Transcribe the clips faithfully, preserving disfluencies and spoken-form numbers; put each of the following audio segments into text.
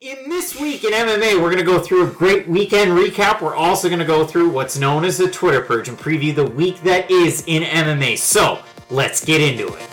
In this week in M M A, we're going to go through a great weekend recap. We're also going to go through what's known as a Twitter purge and preview the week that is in M M A. So, let's get into it.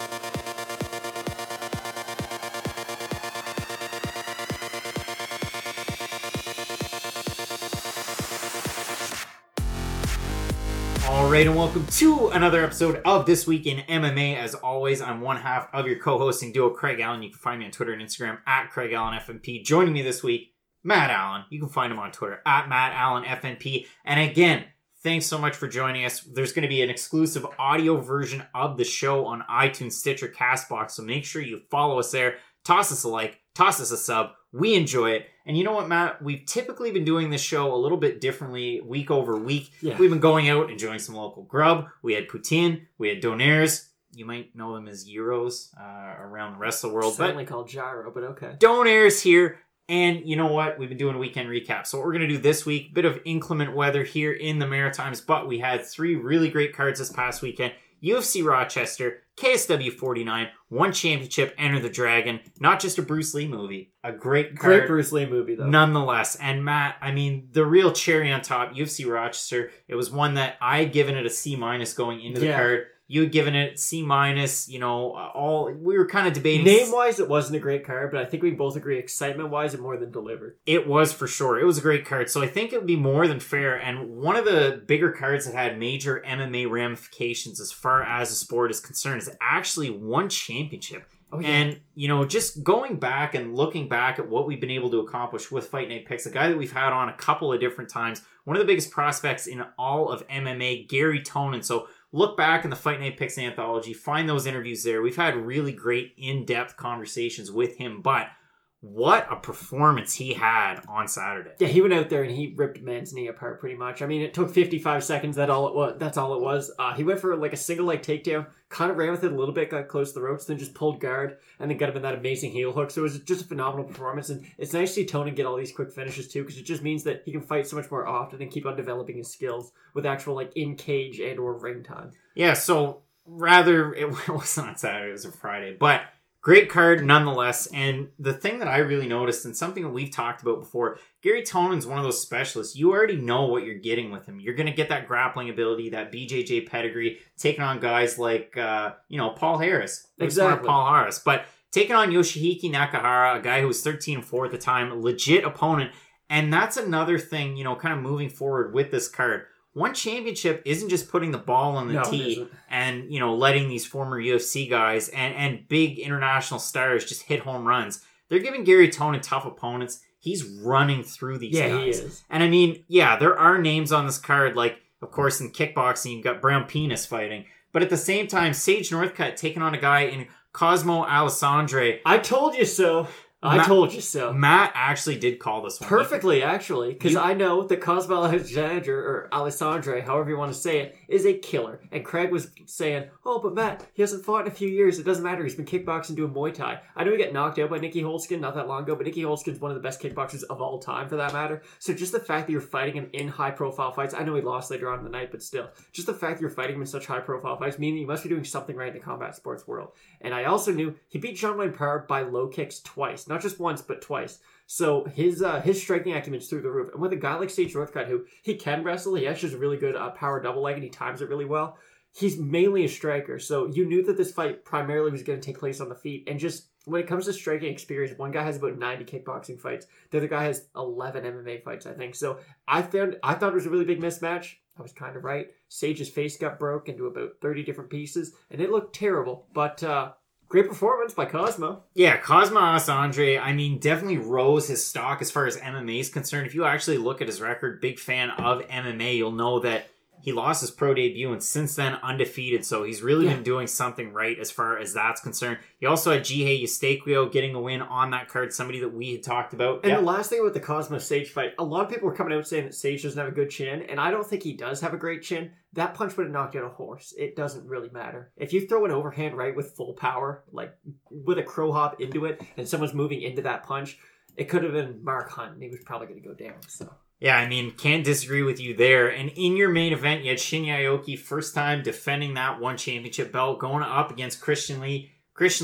Alright, and welcome to another episode of This Week in M M A. As always, I'm one half of your co-hosting duo, Craig Allen. You can find me on Twitter and Instagram at Craig Allen F N P. Joining me this week, Matt Allen. You can find him on Twitter at Matt Allen F N P. And again, thanks so much for joining us. There's going to be an exclusive audio version of the show on iTunes, Stitcher, CastBox, so make sure you follow us there. Toss us a like, toss us a sub. We enjoy it. And you know what, Matt? We've typically been doing this show a little bit differently week over week. Yeah. We've been going out, enjoying some local grub. We had poutine. We had donaires. You might know them as gyros uh, around the rest of the world. Certainly but called gyro, but okay. Donaires here. And you know what? We've been doing a weekend recap. So what we're going to do this week, bit of inclement weather here in the Maritimes, but we had three really great cards this past weekend. U F C Rochester, K S W forty-nine, One Championship, Enter the Dragon. Not just a Bruce Lee movie. A great card. Great Bruce Lee movie, though. Nonetheless. And Matt, I mean, the real cherry on top, U F C Rochester, it was one that I had given it a C minus going into the yeah. card. You had given it C minus, you know, all, we were kind of debating. Name-wise, it wasn't a great card, but I think we both agree excitement-wise, it more than delivered. It was for sure. It was a great card. So I think it would be more than fair. And one of the bigger cards that had major M M A ramifications as far as the sport is concerned is actually One Championship. Oh, yeah. And, you know, just going back and looking back at what we've been able to accomplish with Fight Night Picks, a guy that we've had on a couple of different times, one of the biggest prospects in all of M M A, Gary Tonin. So look back in the Fight Night Picks anthology, find those interviews there. We've had really great in-depth conversations with him, but what a performance he had on Saturday. Yeah, he went out there and he ripped man's knee apart pretty much. I mean, it took fifty-five seconds. That all it was. That's all it was. Uh, he went for like a single leg takedown, kind of ran with it a little bit, got close to the ropes, then just pulled guard, and then got him in that amazing heel hook. So it was just a phenomenal performance, and it's nice to see Tony get all these quick finishes too, because it just means that he can fight so much more often and keep on developing his skills with actual like in cage and or ring time. Yeah, so rather it wasn't on Saturday, it was a Friday, but great card nonetheless. And the thing that I really noticed, and something that we've talked about before, Gary Tonin's one of those specialists. You already know what you're getting with him. You're going to get that grappling ability, that B J J pedigree, taking on guys like, uh, you know, Paul Harris. Exactly. Paul Harris. But taking on Yoshihiko Nakahara, a guy who was thirteen and four at the time, legit opponent. And that's another thing, you know, kind of moving forward with this card. One Championship isn't just putting the ball on the no, tee and, you know, letting these former U F C guys and, and big international stars just hit home runs. They're giving Gary Tonin tough opponents. He's running through these yeah, guys. He is. And I mean, yeah, there are names on this card, like, of course, in kickboxing, you've got Brown Penis fighting. But at the same time, Sage Northcutt taking on a guy in Cosmo Alessandre. I told you so. I Matt, told you so. Matt actually did call this one. Perfectly, actually. Because I know that Cosmo Alexandre, or Alessandre, however you want to say it, is a killer. And Craig was saying, oh, but Matt, he hasn't fought in a few years. It doesn't matter. He's been kickboxing doing Muay Thai. I know he got knocked out by Nicky Holzken not that long ago, but Nicky Holzken's one of the best kickboxers of all time, for that matter. So just the fact that you're fighting him in high-profile fights, I know he lost later on in the night, but still, just the fact that you're fighting him in such high-profile fights, meaning you must be doing something right in the combat sports world. And I also knew he beat Jean-Wayne Parr by low kicks twice. Not just once, but twice. So his uh, his striking acumen is through the roof. And with a guy like Sage Northcutt, who he can wrestle, he actually has a really good uh, power double leg and he times it really well. He's mainly a striker. So you knew that this fight primarily was going to take place on the feet. And just when it comes to striking experience, one guy has about ninety kickboxing fights. The other guy has eleven M M A fights, I think. So I found I thought it was a really big mismatch. I was kind of right. Sage's face got broke into about thirty different pieces. And it looked terrible. But uh great performance by Cosmo. Yeah, Cosmo Alessandre, I mean, definitely rose his stock as far as M M A is concerned. If you actually look at his record, big fan of M M A, you'll know that he lost his pro debut and since then undefeated. So he's really yeah. been doing something right as far as that's concerned. He also had Jihei Eustaquio getting a win on that card, somebody that we had talked about. And yep. the last thing about the Cosmo Sage fight, a lot of people were coming out saying that Sage doesn't have a good chin, and I don't think he does have a great chin. That punch would have knocked out a horse. It doesn't really matter. If you throw an overhand right with full power, like with a crow hop into it, and someone's moving into that punch, it could have been Mark Hunt, and he was probably going to go down, so... Yeah, I mean, can't disagree with you there. And in your main event, you had Shinya Aoki, first time defending that one championship belt, going up against Christian Lee. Christian Lee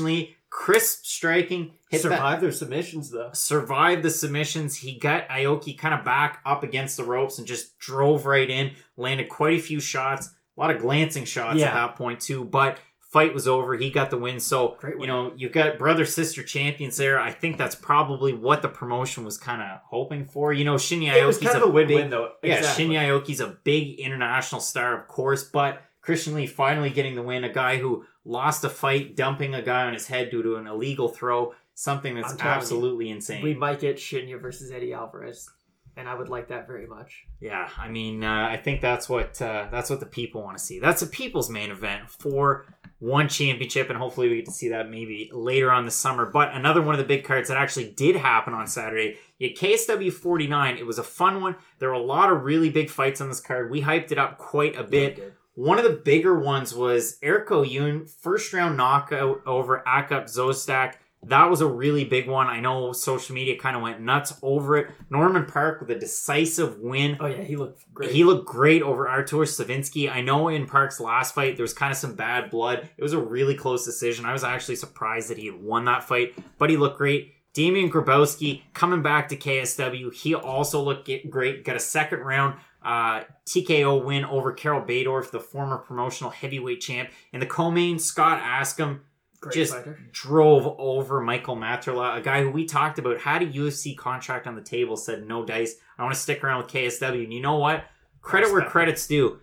crisp striking. Hit Survive that, their submissions, though. survived the submissions. He got Aoki kind of back up against the ropes and just drove right in. Landed quite a few shots. A lot of glancing shots Yeah. at that point, too. But fight was over. He got the win. So, Great win. you know, you've got brother-sister champions there. I think that's probably what the promotion was kind of hoping for. You know, Shinya It was Aoki's kind of a win-win, big, though. Yeah, Exactly. Shinya Aoki's a big international star, of course, but Christian Lee finally getting the win. A guy who lost a fight, dumping a guy on his head due to an illegal throw. Something that's I'm telling you, absolutely insane. We might get Shinya versus Eddie Alvarez, and I would like that very much. Yeah, I mean, uh, I think that's what uh, that's what the people want to see. That's a people's main event for one championship, and hopefully we get to see that maybe later on this summer. But another one of the big cards that actually did happen on Saturday, you had K S W forty-nine. It was a fun one. There were a lot of really big fights on this card. We hyped it up quite a bit. Yeah, we did. One of the bigger ones was Eriko Yoon, first round knockout over Akap Zostak. That was a really big one. I know social media kind of went nuts over it. Norman Park with a decisive win. Oh, yeah, he looked great. He looked great over Artur Savinsky. I know in Park's last fight, there was kind of some bad blood. It was a really close decision. I was actually surprised that he had won that fight, but he looked great. Damian Grabowski coming back to K S W. He also looked great. Got a second round uh, T K O win over Carol Badorf, the former promotional heavyweight champ. In the co-main, Scott Askham Great just fighter. drove over Michael Materla, a guy who we talked about had a U F C contract on the table, said no dice. I want to stick around with K S W. And you know what? Credit where Respect. credit's due.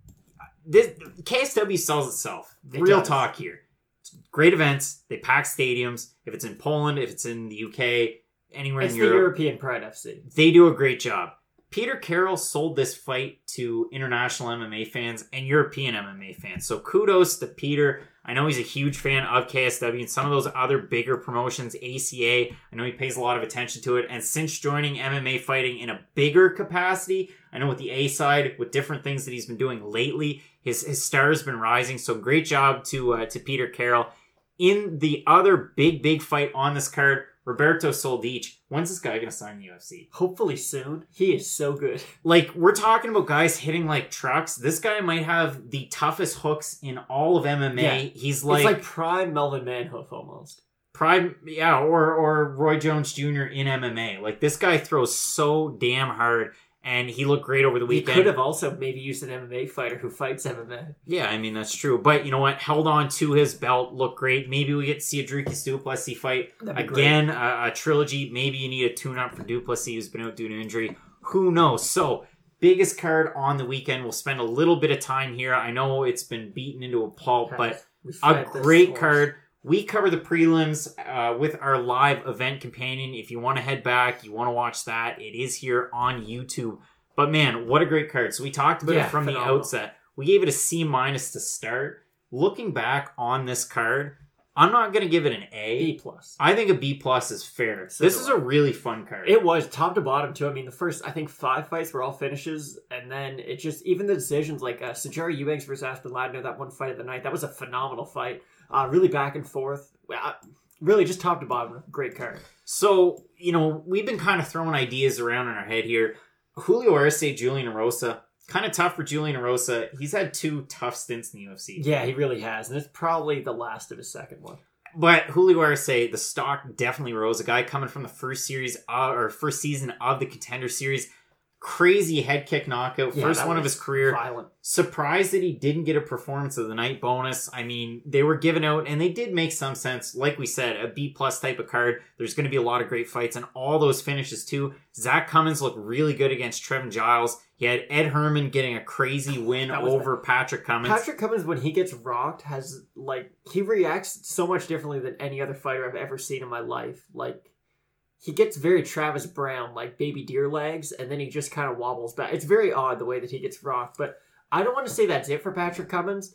This K S W sells itself. It Real does. talk here. Great events. They pack stadiums. If it's in Poland, if it's in the U K, anywhere It's in the Europe, European Pride F C. they do a great job. Peter Carroll sold this fight to international M M A fans and European M M A fans. So kudos to Peter. I know he's a huge fan of K S W and some of those other bigger promotions, A C A. I know he pays a lot of attention to it. And since joining M M A fighting in a bigger capacity, I know with the A side, with different things that he's been doing lately, his, his star has been rising. So great job to uh, to Peter Carroll. In the other big, big fight on this card, Roberto Soldic. When's this guy going to sign the U F C? Hopefully soon. He is so good. Like, we're talking about guys hitting like trucks. This guy might have the toughest hooks in all of M M A. Yeah. He's like, it's like prime Melvin Manhoof almost. prime, yeah, or or Roy Jones Junior in M M A. Like, this guy throws so damn hard, and he looked great over the He weekend. could have also maybe used an M M A fighter who fights M M A. Yeah, I mean, that's true. But you know what? Held on to his belt, looked great. Maybe we get to see a Dricus Duplessis fight. That'd be great. Again, a, a trilogy. Maybe you need a tune-up for Duplessis, who's been out due to injury. Who knows? So, biggest card on the weekend. We'll spend a little bit of time here. I know it's been beaten into a pulp, but We a fed this great horse. card. We cover the prelims uh, with our live event companion. If you want to head back, you want to watch that, it is here on YouTube. But man, what a great card. So we talked about Yeah, it from phenomenal. the outset. We gave it a C minus to start. Looking back on this card, I'm not going to give it an A. B plus. I think a B plus is fair. So this do is I. a really fun card. It was top to bottom too. I mean, the first I think five fights were all finishes, and then it just even the decisions like uh, Sajari Eubanks versus Aspen Ladner, that one fight of the night, that was a phenomenal fight. Uh, really back and forth. Uh, really just top to bottom, great card. So, you know, we've been kind of throwing ideas around in our head here. Julio Arce, Julian Erosa. Kind of tough for Julian Erosa. He's had two tough stints in the U F C. Yeah, he really has, and it's probably the last of his second one. But Julio Arce, the stock definitely rose. A guy coming from the first series uh, or first season of the Contender Series. Crazy head kick knockout. Yeah, First that one of was his career. Violent. Surprised that he didn't get a performance of the night bonus. I mean, they were given out and they did make some sense. Like we said, a B plus type of card. There's going to be a lot of great fights and all those finishes too. Zach Cummins looked really good against Trevin Giles. He had Ed Herman getting a crazy win That was over Patrick Cummins. Patrick Cummins, when he gets rocked, has like he reacts so much differently than any other fighter I've ever seen in my life. Like he gets very Travis Brown, like baby deer legs, and then he just kind of wobbles back. It's very odd the way that he gets rocked, but I don't want to say that's it for Patrick Cummins,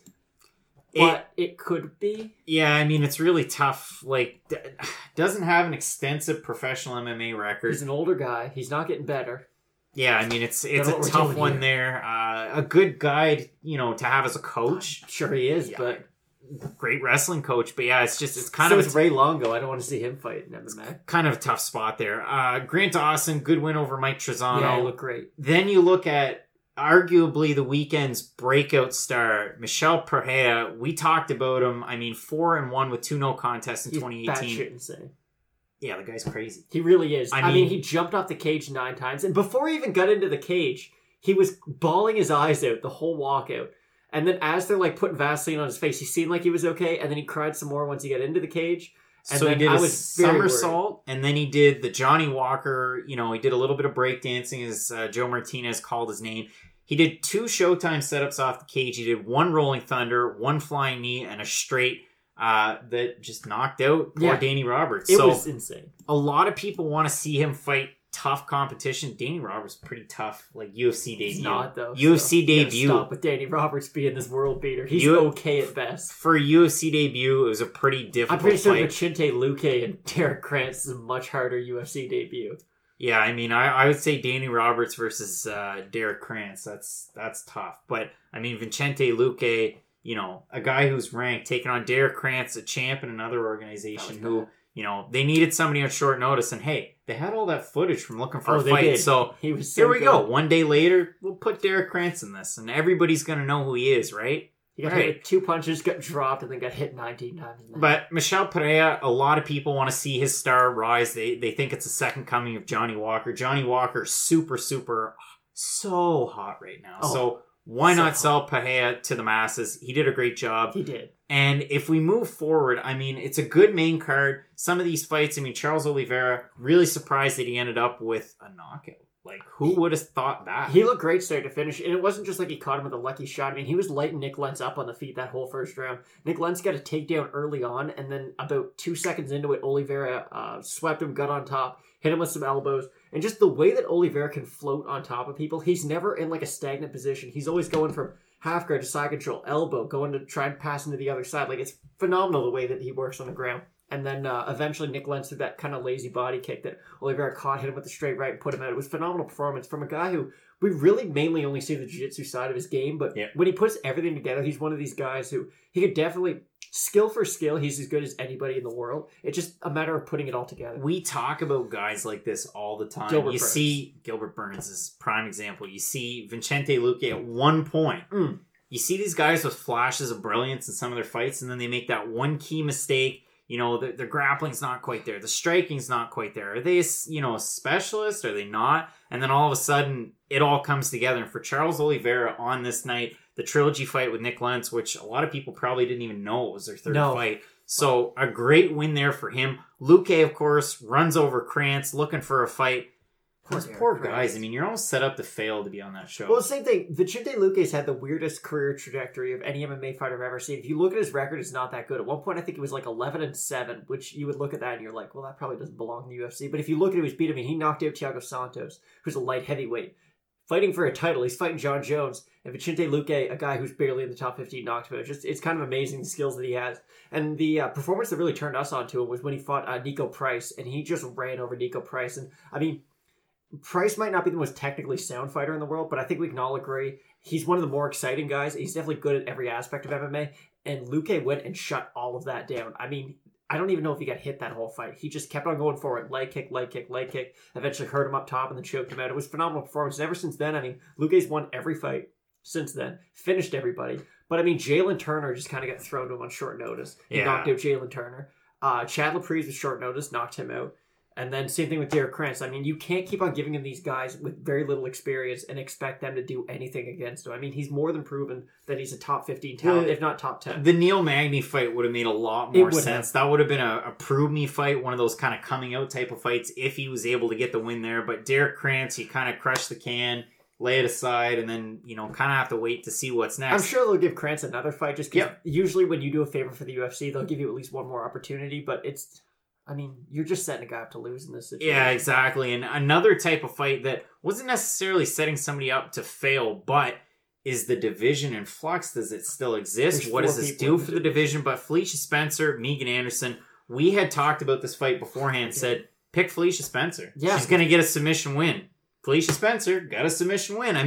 but it, it could be. Yeah, I mean, it's really tough. Like, d- doesn't have an extensive professional M M A record. He's an older guy. He's not getting better. Yeah, I mean, it's it's know a what we're tough doing one here. there. Uh, a good guide, you know, to have as a coach. Sure, he is, Yeah. but Great wrestling coach. But yeah, it's just, it's kind so of it's a, Ray Longo. I don't want to see him fight in M M A. kind of a tough spot there. Uh, Grant Dawson, good win over Mike Trezano. Yeah, he looked great. Then you look at arguably the weekend's breakout star, Michel Pereira. We talked about him. I mean, four and one with two no contests in He's twenty eighteen. batshit insane. Yeah, the guy's crazy. He really is. I I mean- mean, he jumped off the cage nine times, and before he even got into the cage, he was bawling his eyes out the whole walkout. And then as they're like putting Vaseline on his face, he seemed like he was okay, and then he cried some more once he got into the cage. And So he then did I a was very worried. somersault, and then he did the Johnny Walker. You know, he did a little bit of breakdancing, as uh, Joe Martinez called his name. He did two Showtime setups off the cage. He did one Rolling Thunder, one Flying Knee, and a straight uh, that just knocked out poor Yeah. Danny Roberts. It so was insane. a lot of people want to see him fight tough competition. Danny Roberts pretty tough, like U F C debut. He's not, though. U F C so you gotta debut. Stop with Danny Roberts being this world beater. He's You- okay at best. For a U F C debut, it was a pretty difficult I'm pretty sure fight. Vicente Luque and Derek Krantz is a much harder U F C debut. Yeah, I mean, I, I would say Danny Roberts versus uh, Derek Krantz. That's that's tough. But I mean, Vicente Luque, you know, a guy who's ranked, taking on Derek Krantz, a champ in another organization That was who, bad. you know, they needed somebody on short notice. And hey, they had all that footage from looking for Oh, a they fight. did. So He was so here we good. go. One day later, we'll put Derek Krantz in this, and everybody's going to know who he is, right? He got Right. hit with two punches, got dropped, and then got hit nineteen times. in the head. But Michel Pereira, a lot of people want to see his star rise. They they think it's the second coming of Johnny Walker. Johnny Walker, super, super, so hot right now. Oh, so why so not hot. sell Pereira to the masses? He did a great job. he did. And if we move forward, I mean, it's a good main card. Some of these fights, I mean, Charles Oliveira, really surprised that he ended up with a knockout. Like, who would have thought that? He looked great start to finish, and it wasn't just like he caught him with a lucky shot. I mean, he was lighting Nick Lentz up on the feet that whole first round. Nick Lentz got a takedown early on, and then about two seconds into it, Oliveira uh, swept him, got on top, hit him with some elbows, and just the way that Oliveira can float on top of people, he's never in like a stagnant position. He's always going from half guard to side control, elbow, going to try and pass into the other side. Like, it's phenomenal the way that he works on the ground. And then uh, eventually Nick Lentz threw that kind of lazy body kick that Oliveira caught, hit him with the straight right, and put him out. It was a phenomenal performance from a guy who we really mainly only see the jiu-jitsu side of his game. But Yeah. when he puts everything together, he's one of these guys who he could definitely, skill for skill, he's as good as anybody in the world. It's just a matter of putting it all together. We talk about guys like this all the time. Gilbert you Burns. see Gilbert Burns is a prime example. You see Vicente Luque at one point. Mm. You see these guys with flashes of brilliance in some of their fights, and then they make that one key mistake. You know, their, their grappling's not quite there. The striking's not quite there. Are they, a, you know, a specialist? Are they not? And then all of a sudden, it all comes together. And for Charles Oliveira on this night, the trilogy fight with Nick Lentz, which a lot of people probably didn't even know it was their third No. fight. So a great win there for him. Luque, of course, runs over Krantz looking for a fight. Those Poor poor Derek guys. Krantz. I mean, you're almost set up to fail to be on that show. Well, the same thing. Vicente Luque's had the weirdest career trajectory of any M M A fighter I've ever seen. If you look at his record, it's not that good. At one point, I think it was like eleven and seven, which you would look at that and you're like, well, that probably doesn't belong in the U F C. But if you look at who he's beat, I mean, he knocked out Thiago Santos, who's a light heavyweight, fighting for a title. He's fighting John Jones, and Vicente Luque, a guy who's barely in the top fifteen, knocked him out. Just it's kind of amazing the skills that he has. And the uh, performance that really turned us on to him was when he fought uh, Nico Price, and he just ran over Nico Price. And I mean, Price might not be the most technically sound fighter in the world, but I think we can all agree he's one of the more exciting guys. He's definitely good at every aspect of M M A, and Luque went and shut all of that down. I mean, I don't even know if he got hit that whole fight. He just kept on going forward. Leg kick, leg kick, leg kick. Eventually hurt him up top and then choked him out. It was a phenomenal performance. And ever since then, I mean, Luque's won every fight since then. Finished everybody. But I mean, Jalen Turner just kind of got thrown to him on short notice. He Yeah. knocked out Jalen Turner. Uh, Chad Laprise with short notice knocked him out. And then same thing with Derek Krantz. I mean, you can't keep on giving him these guys with very little experience and expect them to do anything against him. I mean, he's more than proven that he's a top fifteen talent, Well, if not top ten. The Neil Magny fight would have made a lot It more would sense. That would have been a, a prove me fight, one of those kind of coming out type of fights if he was able to get the win there. But Derek Krantz, you kind of crush the can, lay it aside, and then, you know, kind of have to wait to see what's next. I'm sure they'll give Krantz another fight just because Yep. usually when you do a favor for the U F C, they'll give you at least one more opportunity. But it's, I mean, you're just setting a guy up to lose in this situation. Yeah, exactly. And another type of fight that wasn't necessarily setting somebody up to fail, but is the division in flux? Does it still exist? There's What does four this people do in the for the division? But Felicia Spencer, Megan Anderson, we had talked about this fight beforehand, said, pick Felicia Spencer. Yeah. She's going to get a submission win. Felicia Spencer got a submission win. I mean,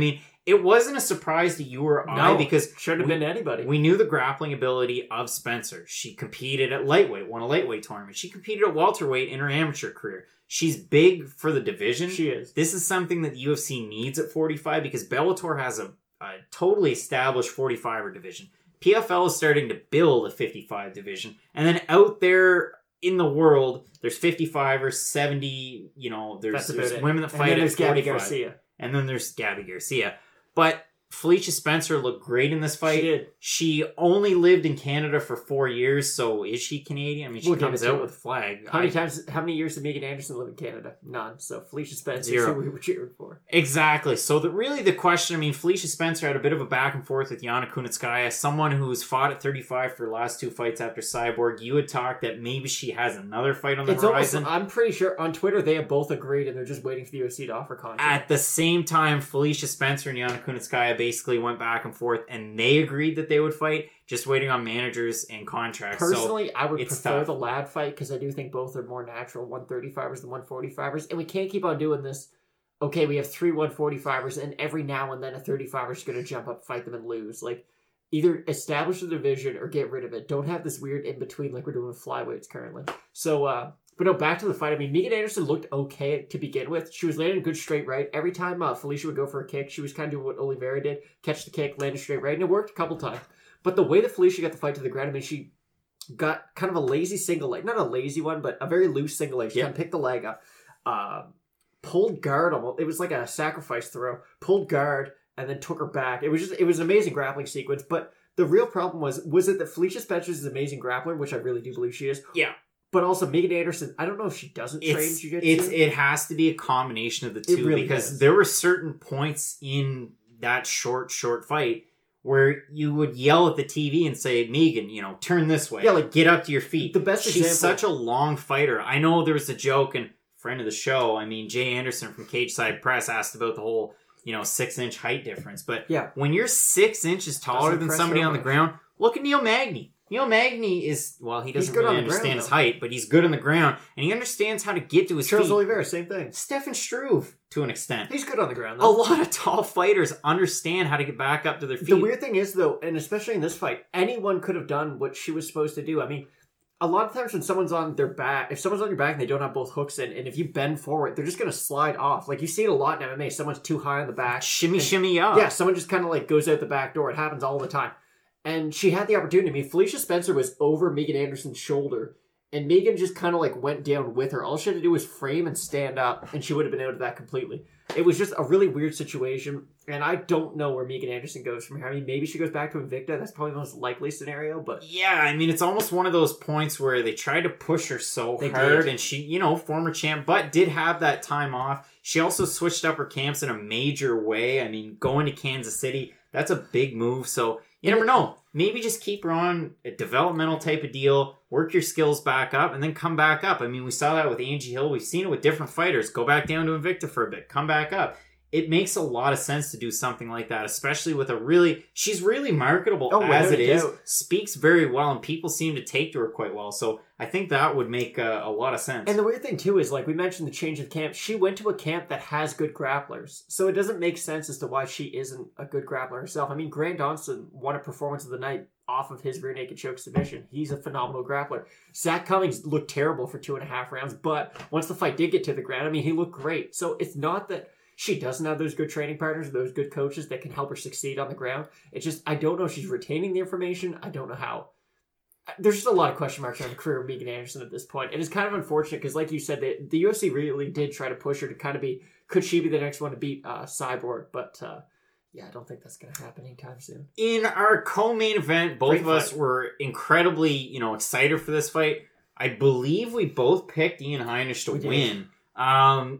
it wasn't a surprise to you or I No, because shouldn't have we, been anybody. we knew the grappling ability of Spencer. She competed at lightweight, won a lightweight tournament. She competed at welterweight in her amateur career. She's big for the division. She is. This is something that the U F C needs at forty-five because Bellator has a, a totally established forty-five-er division. P F L is starting to build a fifty-five division. And then out there in the world, there's fifty-five or seventy, you know, there's, there's women that fight and then there's at Gabby forty-five. Garcia. And then there's Gabby Garcia. But Felicia Spencer looked great in this fight. She did. She only lived in Canada for four years, so is she Canadian? I mean, she We'll comes give it to out her. with a flag. How many I- times, how many years did Megan Anderson live in Canada? None. So Felicia Spencer, Zero. who we were cheering for. Exactly. So the, really the question, I mean, Felicia Spencer had a bit of a back and forth with Yana Kunitskaya, someone who's fought at thirty-five for the last two fights after Cyborg. You had talked that maybe she has another fight on the It's almost, horizon. I'm pretty sure on Twitter they have both agreed and they're just waiting for the U F C to offer contract. At the same time, Felicia Spencer and Yana Kunitskaya basically went back and forth, and they agreed that they would fight, just waiting on managers and contracts. Personally, so I would it's prefer tough. the lad fight because I do think both are more natural one thirty-fivers than one forty-fivers. And we can't keep on doing this. Okay, we have three one forty-fivers, and every now and then a thirty-fiver is going to jump up, fight them, and lose. Like, either establish the division or get rid of it. Don't have this weird in between like we're doing with flyweights currently. So, uh, but no, back to the fight. I mean, Megan Anderson looked okay to begin with. She was landing a good straight right. Every time uh, Felicia would go for a kick, she was kind of doing what Oliveira did, catch the kick, land a straight right, and it worked a couple times. But the way that Felicia got the fight to the ground, I mean, she got kind of a lazy single leg. Not a lazy one, but a very loose single leg. She Yeah. kind of picked the leg up. Uh, pulled guard almost. It was like a sacrifice throw. Pulled guard and then took her back. It was just, it was an amazing grappling sequence. But the real problem was, was it that Felicia Spencer is an amazing grappler, which I really do believe she is. Yeah. But also Megan Anderson, I don't know if she doesn't train It's, jiu-jitsu. it's it has to be a combination of the two really because does. there were certain points in that short short fight where you would yell at the T V and say, Megan, you know, turn this way. Yeah, like, get up to your feet. the best She's example- such a long fighter. I know there was a joke, and friend of the show, I mean, Jay Anderson from Cage Side Press asked about the whole, you know, six inch height difference. But Yeah. when you're six inches taller Doesn't than impress somebody her on the much. ground, look at Neil Magny. Neil Magny is, well, he doesn't good really on the understand ground, his though. height, but he's good on the ground, and he understands how to get to his Charles feet. Oliveira, same thing. Stefan Struve, to an extent. He's good on the ground, A though. lot of tall fighters understand how to get back up to their feet. The weird thing is, though, and especially in this fight, anyone could have done what she was supposed to do. I mean, a lot of times when someone's on their back, if someone's on your back and they don't have both hooks in, and if you bend forward, they're just going to slide off. Like, you see it a lot in M M A. Someone's too high on the back. Shimmy, and- shimmy up. Yeah, someone just kind of like goes out the back door. It happens all the time. And she had the opportunity. I mean, Felicia Spencer was over Megan Anderson's shoulder, and Megan just kind of like went down with her. All she had to do was frame and stand up, and she would have been out of that completely. It was just a really weird situation, and I don't know where Megan Anderson goes from here. I mean, maybe she goes back to Invicta. That's probably the most likely scenario, but Yeah, I mean, it's almost one of those points where they tried to push her so They hard, did. and she, you know, former champ, but did have that time off. She also switched up her camps in a major way. I mean, going to Kansas City, that's a big move, so you never know. Maybe just keep her on a developmental type of deal, work your skills back up, and then come back up. I mean, we saw that with Angie Hill. We've seen it with different fighters. Go back down to Invicta for a bit, come back up. It makes a lot of sense to do something like that, especially with a really, she's really marketable Oh, as without it a is, doubt. speaks very well, and people seem to take to her quite well. So I think that would make uh, a lot of sense. And the weird thing too is, like we mentioned, the change of camp. She went to a camp that has good grapplers, so it doesn't make sense as to why she isn't a good grappler herself. I mean, Grant Johnson won a performance of the night off of his rear naked choke submission. He's a phenomenal grappler. Zach Cummings looked terrible for two and a half rounds, but once the fight did get to the ground, I mean, he looked great. So it's not that she doesn't have those good training partners, those good coaches that can help her succeed on the ground. It's just, I don't know if she's retaining the information. I don't know how. There's just a lot of question marks around the career of Megan Anderson at this point. And it's kind of unfortunate because, like you said, the, the U F C really did try to push her to kind of be, could she be the next one to beat uh, Cyborg? But uh, yeah, I don't think that's going to happen anytime soon. In our co-main event, both Great of us fight. were incredibly, you know, excited for this fight. I believe we both picked Ian Heinisch to We did. win. Um,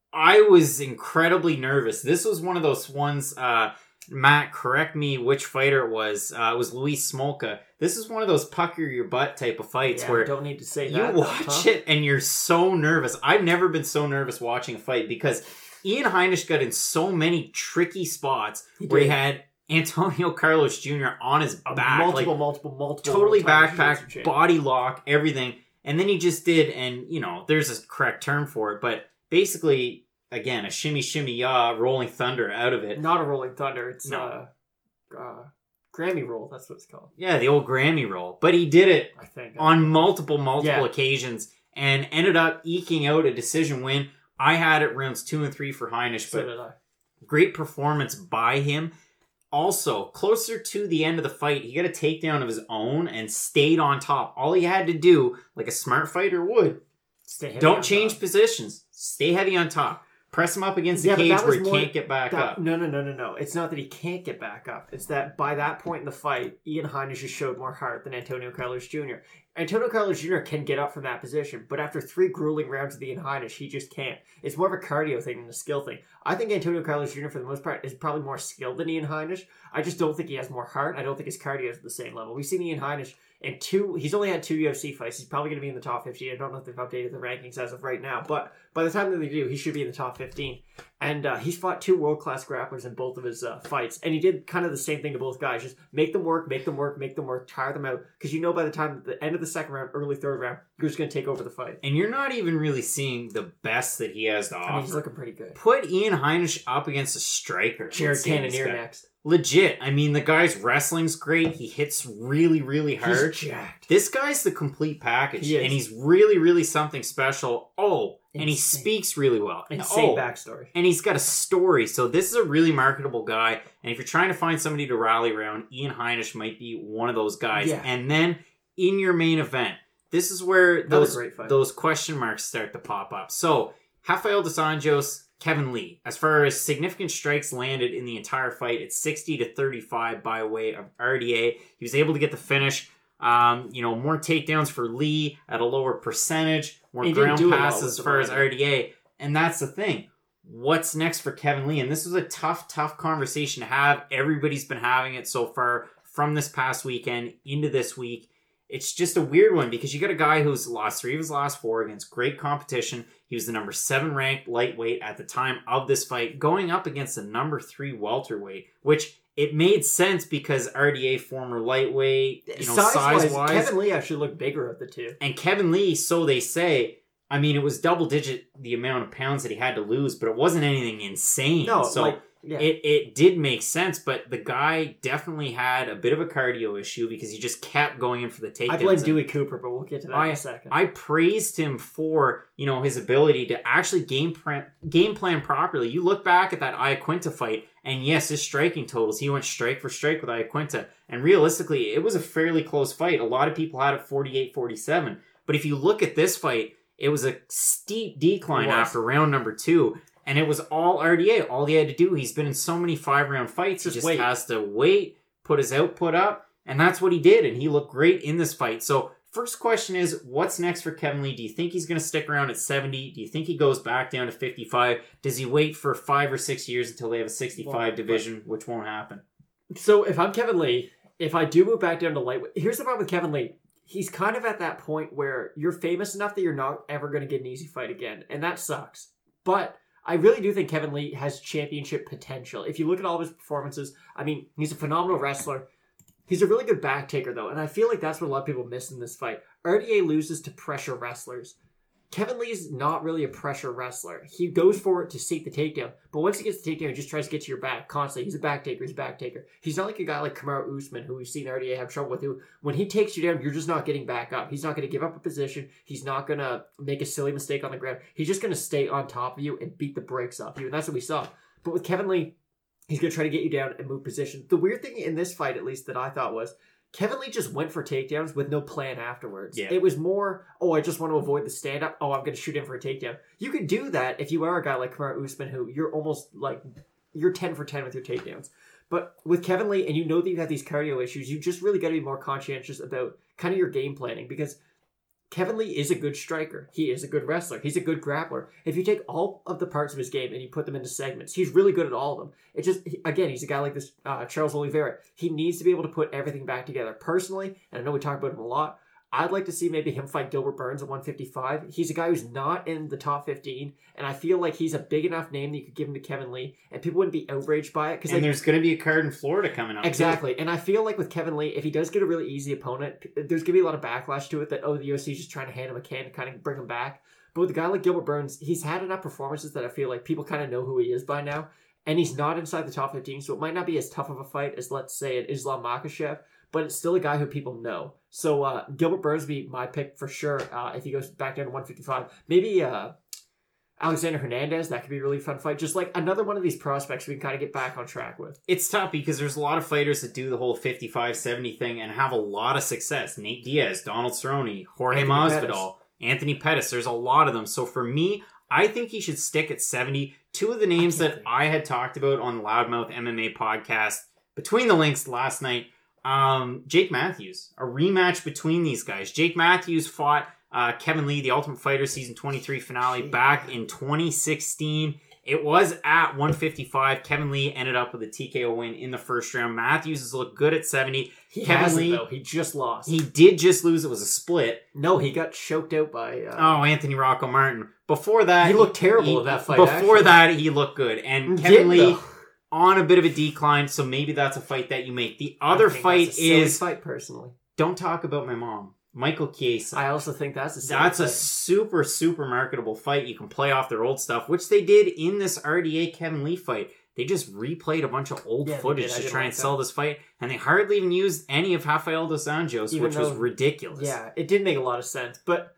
I was incredibly nervous. This was one of those ones, uh, Matt, correct me which fighter it was. Uh, it was Luis Smolka. This is one of those pucker your butt type of fights Yeah, where don't need to say you that. watch though, huh? it and you're so nervous. I've never been so nervous watching a fight because Ian Heinisch got in so many tricky spots He where he did. had Antonio Carlos Junior on his A back, multiple, like multiple, multiple, totally times backpack, jiu-jitsu champ. body lock, everything. And then he just did, and you know, there's a correct term for it, but basically again, a shimmy shimmy ya rolling thunder out of it. Not a rolling thunder. It's No. uh, uh, Grammy roll. That's what it's called. Yeah, the old Grammy roll. But he did it I think on multiple, multiple Yeah. occasions and ended up eking out a decision win. I had it rounds two and three for Heinisch, So but did I. great performance by him. Also, closer to the end of the fight, he got a takedown of his own and stayed on top. All he had to do, like a smart fighter would, Stay heavy don't on change top. positions. Stay heavy on top. Press him up against the Yeah, but cage that where was he more- can't get back That- up. No, no, no, no, no. It's not that he can't get back up. It's that by that point in the fight, Ian Heinisch just showed more heart than Antonio Carlos Junior Antonio Carlos Junior can get up from that position, but after three grueling rounds of Ian Heinisch, he just can't. It's more of a cardio thing than a skill thing. I think Antonio Carlos Junior, for the most part, is probably more skilled than Ian Heinisch. I just don't think he has more heart. I don't think his cardio is at the same level. We've seen Ian Heinisch in two, he's only had two U F C fights. He's probably going to be in the top fifteen. I don't know if they've updated the rankings as of right now, but by the time that they do, he should be in the top fifteen. And uh, he's fought two world-class grapplers in both of his uh, fights. And he did kind of the same thing to both guys. Just make them work, make them work, make them work, tire them out. Because you know by the time at the end of the second round, early third round, you're just going to take over the fight. And you're not even really seeing the best that he has to I offer. mean, he's looking pretty good. Put Ian Heinisch up against a striker. Jared Let's see this Cannonier guy. next. Legit. I mean, the guy's wrestling's great. He hits really, really hard. He's jacked. This guy's the complete package. He is. And he's really, really something special. Oh, and he Insane. speaks really well. Insane oh, backstory. and he's got a story. So this is a really marketable guy. And if you're trying to find somebody to rally around, Ian Heinisch might be one of those guys. Yeah. And then in your main event, this is where Another those great fight. those question marks start to pop up. So Rafael dos Anjos, Kevin Lee. As far as significant strikes landed in the entire fight, it's sixty to thirty-five by way of R D A. He was able to get the finish. Um, you know, more takedowns for Lee at a lower percentage, more He didn't ground do it well passes with as the far as running. R D A. And that's the thing. What's next for Kevin Lee? And this was a tough, tough conversation to have. Everybody's been having it so far from this past weekend into this week. It's just a weird one because you got a guy who's lost three of his last four against great competition. He was the number seven ranked lightweight at the time of this fight, going up against the number three welterweight, which it made sense because R D A former lightweight, you know, Size-wise, size wise. Kevin Lee actually looked bigger of the two. And Kevin Lee, so they say, I mean, it was double digit the amount of pounds that he had to lose, but it wasn't anything insane. No, so like, yeah. it, it did make sense, but the guy definitely had a bit of a cardio issue because he just kept going in for the takedowns. I blame And Dewey Cooper, but we'll get to that I, in a second. I praised him for, you know, his ability to actually game plan, game plan properly. You look back at that Iaquinta fight, and yes, his striking totals, he went strike for strike with Iaquinta. And realistically, it was a fairly close fight. A lot of people had it forty-eight forty-seven. But if you look at this fight, it was a steep decline It was. after round number two. And it was all R D A. All he had to do, he's been in so many five-round fights, Just he just wait. has to wait, put his output up, and that's what he did. And he looked great in this fight. So first question is, what's next for Kevin Lee? Do you think he's going to stick around at seventy? Do you think he goes back down to fifty-five? Does he wait for five or six years until they have a sixty-five Well, division, which won't happen? So if I'm Kevin Lee, if I do move back down to lightweight, here's the problem with Kevin Lee. He's kind of at that point where you're famous enough that you're not ever going to get an easy fight again, and that sucks. But I really do think Kevin Lee has championship potential. If you look at all of his performances, I mean, he's a phenomenal wrestler. He's a really good back taker, though, and I feel like that's what a lot of people miss in this fight. R D A loses to pressure wrestlers. Kevin Lee's not really a pressure wrestler. He goes for it to seek the takedown, but once he gets the takedown, he just tries to get to your back constantly. He's a back taker. He's a back taker. He's not like a guy like Kamaru Usman, who we've seen R D A have trouble with, who, when he takes you down, you're just not getting back up. He's not going to give up a position. He's not going to make a silly mistake on the ground. He's just going to stay on top of you and beat the brakes off you, and that's what we saw. But with Kevin Lee, he's going to try to get you down and move position. The weird thing in this fight, at least, that I thought was, Kevin Lee just went for takedowns with no plan afterwards. Yeah. It was more, oh, I just want to avoid the stand-up. Oh, I'm going to shoot in for a takedown. You could do that if you are a guy like Kamaru Usman, who you're almost like, you're ten for ten with your takedowns. But with Kevin Lee, and you know that you have these cardio issues, you just really got to be more conscientious about kind of your game planning, because Kevin Lee is a good striker. He is a good wrestler. He's a good grappler. If you take all of the parts of his game and you put them into segments, he's really good at all of them. It just, again, he's a guy like this, uh, Charles Oliveira. He needs to be able to put everything back together. Personally, and I know we talk about him a lot, I'd like to see maybe him fight Gilbert Burns at one fifty-five. He's a guy who's not in the top fifteen, and I feel like he's a big enough name that you could give him to Kevin Lee, and people wouldn't be outraged by it. And like, there's going to be a card in Florida coming up. Exactly. And I feel like with Kevin Lee, if he does get a really easy opponent, there's going to be a lot of backlash to it that, oh, the U F C is just trying to hand him a can to kind of bring him back. But with a guy like Gilbert Burns, he's had enough performances that I feel like people kind of know who he is by now. And he's not inside the top fifteen, so it might not be as tough of a fight as, let's say, an Islam Makhachev, but it's still a guy who people know. So uh, Gilbert Burns would be my pick for sure uh, if he goes back down to one fifty-five. Maybe uh, Alexander Hernandez, that could be a really fun fight. Just like another one of these prospects we can kind of get back on track with. It's tough because there's a lot of fighters that do the whole fifty-five seventy thing and have a lot of success. Nate Diaz, Donald Cerrone, Jorge Anthony Masvidal, Pettis. Anthony Pettis. There's a lot of them. So for me, I think he should stick at seventy. Two of the names I that think. I had talked about on the Loudmouth M M A podcast between the links last night, um, Jake Matthews. A rematch between these guys. Jake Matthews fought uh, Kevin Lee, the Ultimate Fighter Season twenty-three finale back in twenty sixteen. It was at one fifty-five. Kevin Lee ended up with a T K O win in the first round. Matthews has looked good at seventy. He Kevin hasn't, Lee, though. He just lost. he did just lose. It was a split. No, he got choked out by... Uh, Oh, Anthony Rocco Martin. Before that, He looked terrible in that fight, Before actually. that, he looked good. And He Kevin did, Lee though. on a bit of a decline, so maybe that's a fight that you make. The I other think fight that's a silly is fight, personally. don't talk about my mom, Michael Chiesa. I also think that's a silly That's a fight. super, super marketable fight. You can play off their old stuff, which they did in this R D A Kevin Lee fight. They just replayed a bunch of old Yeah, they footage did. I to didn't try like and sell that. this fight, and they hardly even used any of Rafael dos Anjos, Even which was though- ridiculous. Yeah, it did make a lot of sense, but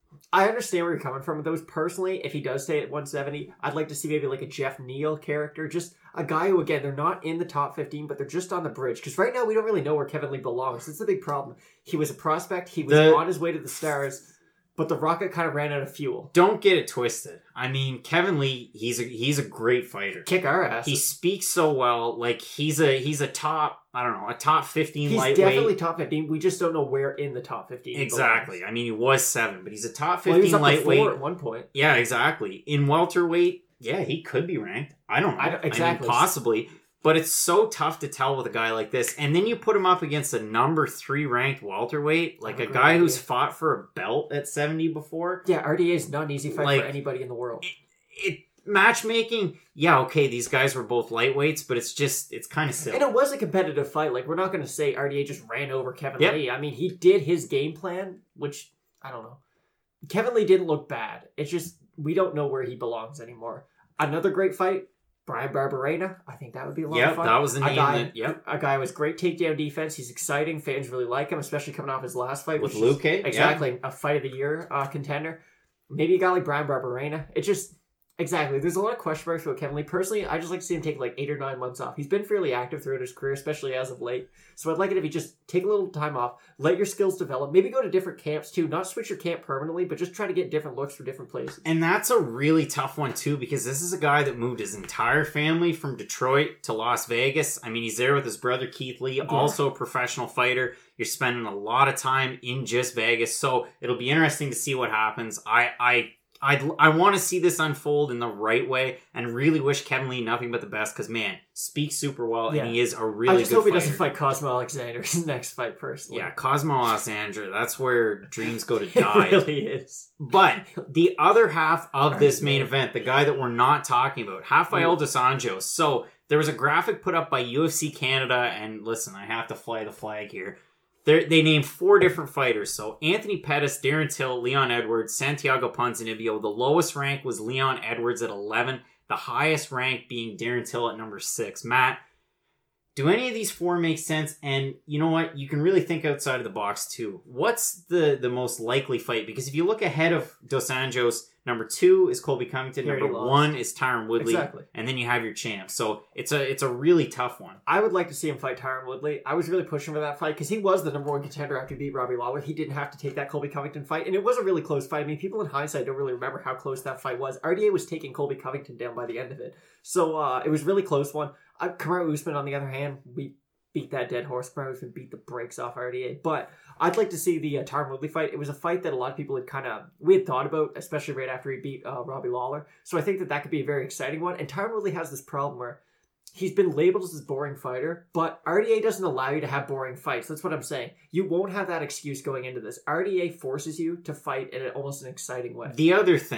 I understand where you're coming from with those. Personally, if he does stay at one seventy, I'd like to see maybe like a Jeff Neal character, just a guy who, again, they're not in the top fifteen, but they're just on the bridge. Because right now, we don't really know where Kevin Lee belongs. That's the big problem. He was a prospect. He was The- on his way to the stars, but the rocket kind of ran out of fuel. Don't get it twisted. I mean, Kevin Lee, he's a he's a great fighter. Kick our ass. He speaks so well. Like he's a he's a top, I don't know, a top fifteen He's lightweight. definitely top fifteen. We just don't know where in the top fifteen. he Exactly. belongs. I mean, he was seven, but he's a top Well, he was fifteen up to lightweight. four at one point. Yeah, exactly. In welterweight, yeah, he could be ranked. I don't know. I don't- exactly. mean, possibly. But it's so tough to tell with a guy like this. And then you put him up against a number three ranked welterweight, like I a agree guy with who's you. fought for a belt at seventy before. Yeah, R D A is not an easy fight Like, for anybody in the world. It matchmaking, yeah, okay, these guys were both lightweights, but it's just it's kind of silly. And it was a competitive fight. Like, we're not going to say R D A just ran over Kevin Yep. Lee. I mean, he did his game plan, which, I don't know. Kevin Lee didn't look bad. It's just, we don't know where he belongs anymore. Another great fight, Brian Barberena. I think that would be a lot Yeah, of fun. that was the a name guy, that- yep. A guy with great takedown defense. He's exciting. Fans really like him, especially coming off his last fight. With which is- Luke, yeah. Exactly. A fight of the year uh, contender. Maybe a guy like Brian Barberena. It just... Exactly. There's a lot of question marks about Kevin Lee. Personally, I just like to see him take like eight or nine months off. He's been fairly active throughout his career, especially as of late. So I'd like it if you just take a little time off, let your skills develop, maybe go to different camps too, not switch your camp permanently, but just try to get different looks for different places. And that's a really tough one too, because this is a guy that moved his entire family from Detroit to Las Vegas. I mean, he's there with his brother Keith Lee, also a professional fighter. You're spending a lot of time in just Vegas, so it'll be interesting to see what happens. I I I'd, I want to see this unfold in the right way, and really wish Kevin Lee nothing but the best, because man, speaks super well, Yeah. and he is a really I just good hope he fighter. doesn't fight Cosmo Alexander's next fight personally. Yeah, Cosmo Alexander, that's where dreams go to It die. really is. But the other half of this main event, the guy that we're not talking about, Rafael dos Anjos. So there was a graphic put up by U F C Canada, and listen, I have to fly the flag here. They're, they named four different fighters. So Anthony Pettis, Darren Till, Leon Edwards, Santiago Ponzinibbio. The lowest rank was Leon Edwards at eleven. The highest rank being Darren Till at number six. Matt, do any of these four make sense? And you know what? You can really think outside of the box too. What's the, the most likely fight? Because if you look ahead of Dos Anjos, number two is Colby Covington. He already Number lost. one is Tyron Woodley. Exactly. And then you have your champ. So it's a it's a really tough one. I would like to see him fight Tyron Woodley. I was really pushing for that fight because he was the number one contender after he beat Robbie Lawler. He didn't have to take that Colby Covington fight, and it was a really close fight. I mean, people in hindsight don't really remember how close that fight was. R D A was taking Colby Covington down by the end of it, so uh, it was a really close one. Uh, Kamaru Usman, on the other hand, we beat that dead horse. Kamaru Usman beat the brakes off R D A, but I'd like to see the uh, Tyron Woodley fight. It was a fight that a lot of people had kind of we had thought about, especially right after he beat uh, Robbie Lawler. So I think that that could be a very exciting one. And Tyron Woodley has this problem where he's been labeled as a boring fighter, but R D A doesn't allow you to have boring fights. That's what I'm saying. You won't have that excuse going into this. R D A forces you to fight in a, almost an exciting way. The other thing,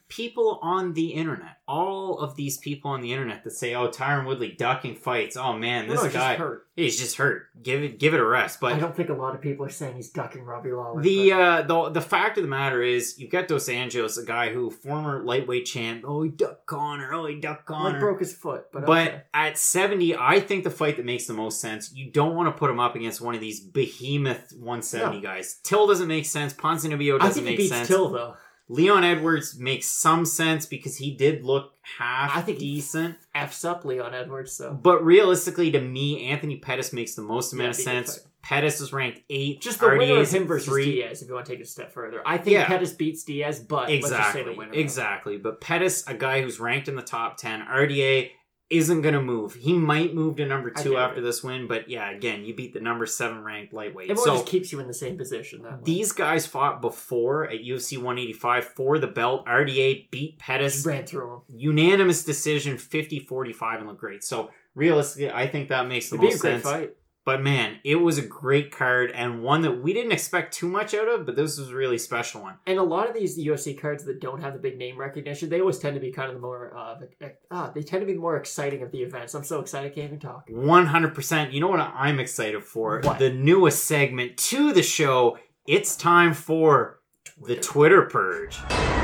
people on the internet, all of these people on the internet that say, "Oh, Tyron Woodley ducking fights. Oh man, this no, he's guy, just hurt. he's just hurt. Give it, give it a rest." But I don't think a lot of people are saying he's ducking Robbie Lawler. the but... uh, the the fact of the matter is, you've got Dos Anjos, a guy who former lightweight champ. Oh, he ducked Connor. Oh, he ducked Connor. Well, broke his foot, but But okay. at seventy, I think the fight that makes the most sense, you don't want to put him up against one of these behemoth one seventy No. guys. Till doesn't make sense. Ponzinibbio I doesn't think he make beats sense. Till though. Leon Edwards makes some sense because he did look half I think he decent. F's up Leon Edwards, so But realistically, to me, Anthony Pettis makes the most amount Yeah, of be a good sense. fight. Pettis is ranked eight. just the winner of R D A's him versus three. Diaz. If you want to take it a step further, I think Yeah. Pettis beats Diaz, but let's just say Exactly. the winner. Exactly. But Pettis, a guy who's ranked in the top ten, R D A isn't going to move. He might move to number I two get after it. this win, but yeah, again, you beat the number seven ranked lightweight. It more So just keeps you in the same position. That way. these guys fought before at U F C one eighty-five for the belt. R D A beat Pettis. ran through him. Unanimous decision, fifty forty-five, and looked great. So realistically, I think that makes the It'd be a most great sense. fight. But man, it was a great card and one that we didn't expect too much out of, but this was a really special one. And a lot of these U F C cards that don't have the big name recognition, they always tend to be kind of the more, uh, ah, they tend to be the more exciting of the events. I'm so excited I can't even talk. one hundred percent. You know what I'm excited for? What? The newest segment to the show. It's time for the Twitter Purge.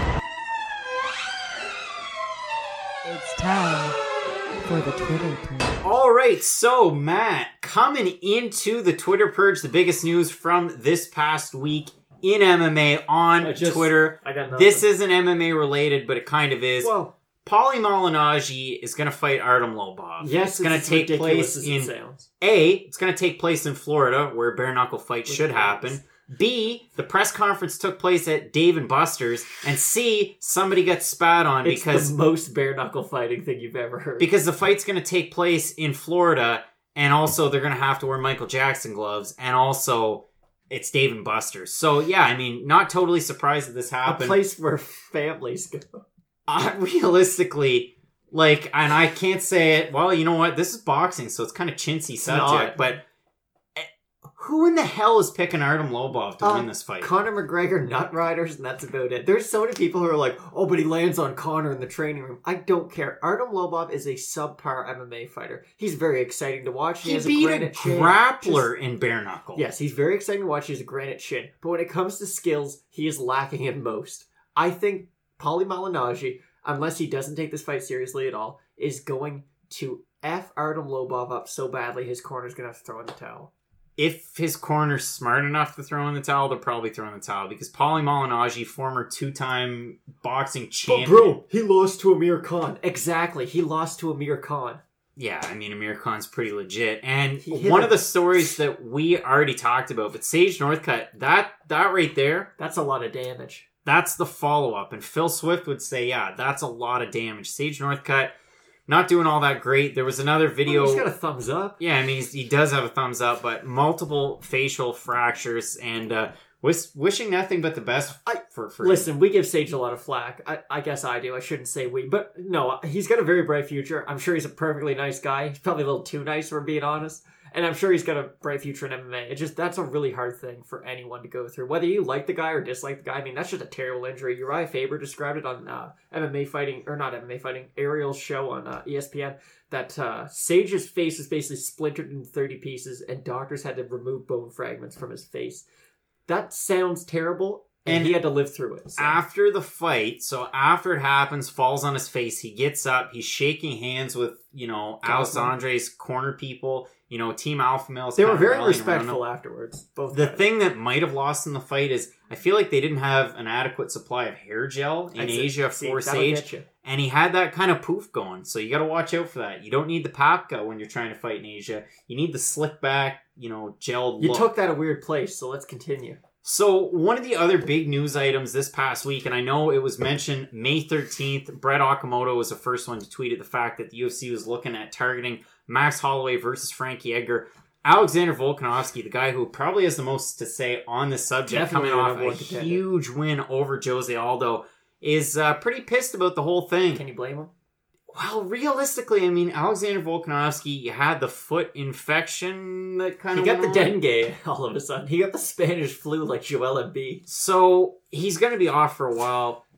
It's time for the Twitter purge. All right, so Matt, coming into the Twitter Purge, the biggest news from this past week in M M A on I just- Twitter. I got nothing. This isn't M M A related, but it kind of is. Well, Paulie Malignaggi is going to fight Artem Lobov. yes, it's going to as take ridiculous place as it in sounds. A, it's going to take place in Florida, where bare knuckle fights should Yes. happen. B, the press conference took place at Dave and Buster's. And C, somebody gets spat on It's because the most bare knuckle fighting thing you've ever heard. because the fight's going to take place in Florida, and also they're going to have to wear Michael Jackson gloves, and also it's Dave and Buster's. So yeah, I mean, not totally surprised that this a happened. place where families go. Uh, realistically, like, and I can't say it. Well, you know what? This is boxing, so it's kind of chintzy subject. not. But eh, who in the hell is picking Artem Lobov to Uh, win this fight? Conor McGregor, Nut Riders, and that's about it. There's so many people who are like, oh, but he lands on Conor in the training room. I don't care. Artem Lobov is a subpar M M A fighter. He's very exciting to watch. he has beat a granite chin. grappler in bare knuckle. Yes, he's very exciting to watch. He has a granite chin. But when it comes to skills, he is lacking in most. I think Paulie Malignaggi, unless he doesn't take this fight seriously at all, is going to F Artem Lobov up so badly his corner's going to have to throw in the towel. If his corner's smart enough to throw in the towel, they're probably throwing the towel, because Paulie Malignaggi, former two-time boxing champion. he lost to Amir Khan. Exactly, he lost to Amir Khan. Yeah, I mean, Amir Khan's pretty legit. And He hit one a- of the stories that we already talked about, but Sage Northcutt, that that right there, That's a lot of damage. that's the follow-up. And Phil Swift would say, yeah, that's a lot of damage. Sage Northcutt, not doing all that great. There was another video. Well, he's got a thumbs up. Yeah, I mean, he's, he does have a thumbs up, but multiple facial fractures, and uh, wish, wishing nothing but the best I- for, for Listen, we give Sage a lot of flack. I, I guess I do. I shouldn't say we. But no, he's got a very bright future. I'm sure he's a perfectly nice guy. He's probably a little too nice, for being honest. And I'm sure he's got a bright future in M M A. It's just, that's a really hard thing for anyone to go through. Whether you like the guy or dislike the guy, I mean, that's just a terrible injury. Uriah Faber described it on uh, M M A Fighting, or not M M A Fighting, Ariel's show on uh, E S P N, that uh, Sage's face was basically splintered in thirty pieces, and doctors had to remove bone fragments from his face. That sounds terrible, and, And he had to live through it. So. After the fight, so after it happens, falls on his face, he gets up, he's shaking hands with, you know, Alessandre's corner people, you know, Team Alpha Male's They were kinda very rallying around him. respectful afterwards. Both The guys. thing that might have lost in the fight is I feel like they didn't have an adequate supply of hair gel in That's it. Asia See, for that'll Sage. get you. And he had that kind of poof going. So you got to watch out for that. You don't need the papka when you're trying to fight in Asia. You need the slick back, you know, gelled You look. took that a weird place, so let's continue. So one of the other big news items this past week, and I know it was mentioned May thirteenth, Brett Okamoto was the first one to tweet at the fact that the U F C was looking at targeting Max Holloway versus Frankie Edgar. Alexander Volkanovski, the guy who probably has the most to say on this subject, Definitely coming the off number a one contender. huge win over Jose Aldo, is uh, pretty pissed about the whole thing. Can you blame him? Well, realistically, I mean, Alexander Volkanovski, you had the foot infection that kind He of got the went on. dengue all of a sudden. He got the Spanish flu like Joel Embiid. So he's going to be off for a while.